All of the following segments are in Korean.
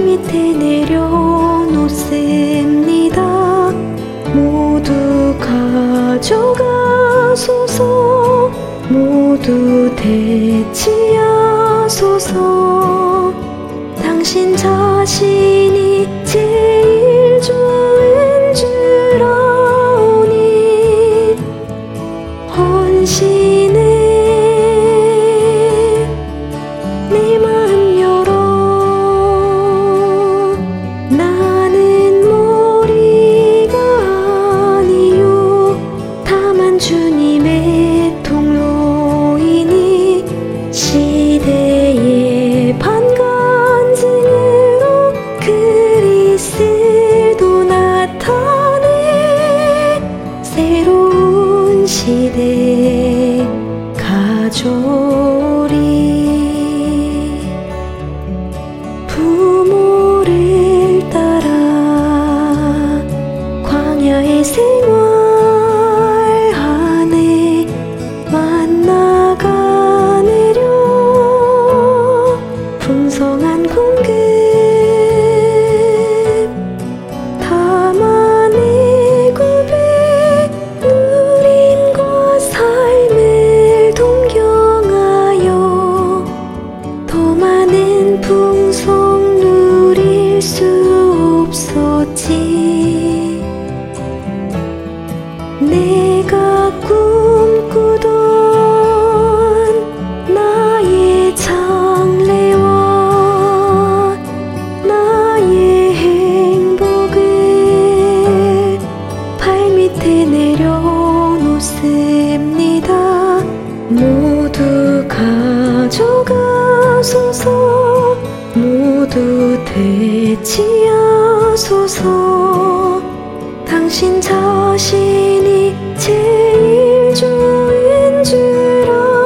밑에 내려놓습니다. 모두 가져가소서. 모두 대치하소서. 당신 자신이 제일 좋은 줄 아오니 헌신해. 네 마음 열어. 나는 머리가 아니요 다만 주님의 통로이니 시대의 반간증으로 그리스도 나타내 새로운 시대 가져오리. 부모를 따라 광야의 생활하네 만나가느려 풍성한 공급 다만의 구배 누림과 삶을 동경하여 더 많은 풍성 누릴 수 없었지. 내가 꿈꾸던 나의 장래와 나의 행복을 발밑에 내려놓습니다. 모두 가져가소서. 모두 대치하소서. 당신 자신이 제일 좋은 줄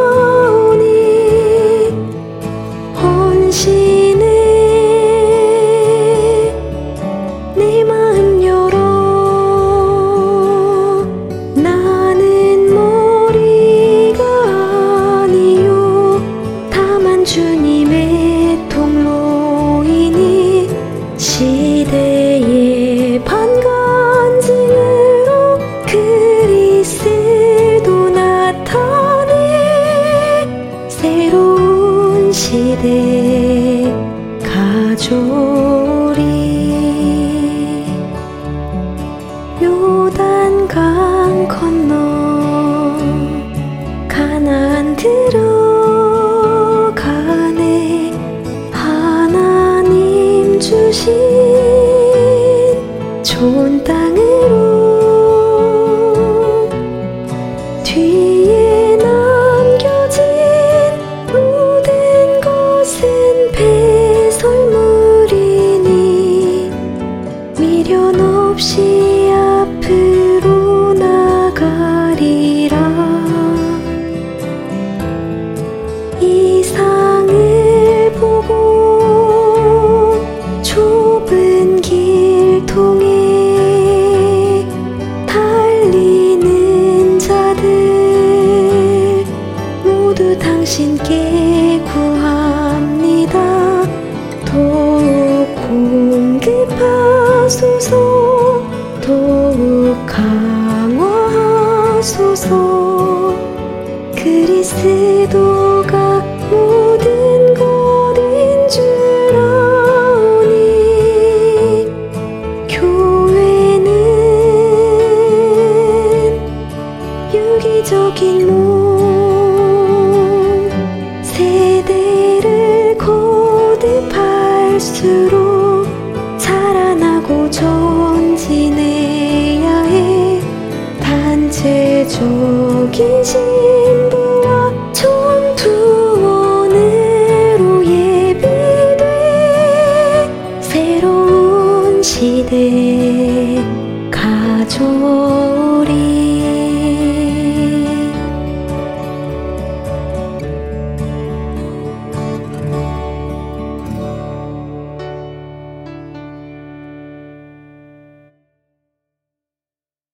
아오니 헌신해. 네 마음 열어. 나는 머리가 아니요 다만 주님의 통로이니 시대의 반간증으로 그리스도 나타내 새로운 시대 가져오리. 요단강 건너 가나안 들어가네. 하나님 주신 좋은 땅으로 뒤에 남겨진 모든 것은 배설물이니 미련 없이 앞으로 나가리라. 이 상을 보고 좁은 길 통해 달리는 자들 모두 당신께 구합니다. 더욱 공급하소서. 더욱